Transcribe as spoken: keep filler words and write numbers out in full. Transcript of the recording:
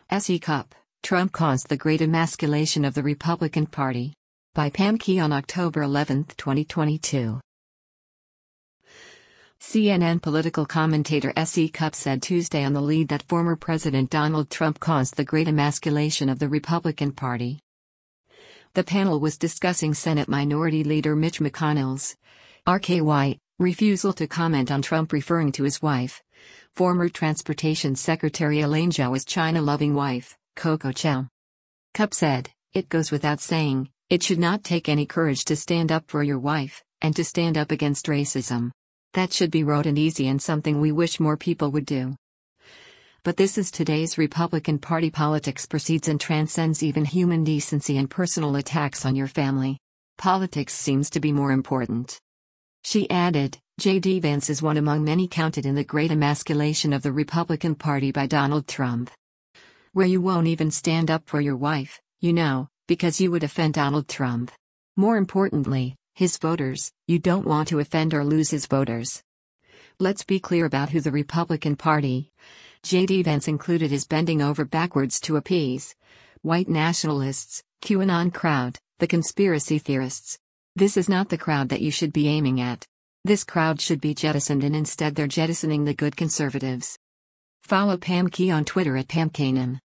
S E Cup, Trump caused the great emasculation of the Republican Party. By Pam Key on October eleventh, twenty twenty-two. C N N political commentator S E Cup said Tuesday on the lead that former President Donald Trump caused the great emasculation of the Republican Party. The panel was discussing Senate Minority Leader Mitch McConnell's R K Y refusal to comment on Trump referring to his wife, former Transportation Secretary Elaine Chao's China-loving wife, Coco Chao. Cup said, "It goes without saying, it should not take any courage to stand up for your wife, and to stand up against racism. That should be rote and easy and something we wish more people would do. But this is today's Republican Party politics proceeds and transcends even human decency and personal attacks on your family. Politics seems to be more important." She added, J D Vance is one among many counted in the great emasculation of the Republican Party by Donald Trump. Where you won't even stand up for your wife, you know, because you would offend Donald Trump. More importantly, his voters, you don't want to offend or lose his voters. Let's be clear about who the Republican Party, J D Vance included, is bending over backwards to appease. White nationalists, QAnon crowd, the conspiracy theorists. This is not the crowd that you should be aiming at. This crowd should be jettisoned, and instead they're jettisoning the good conservatives. Follow Pam Key on Twitter at Pam Kanem.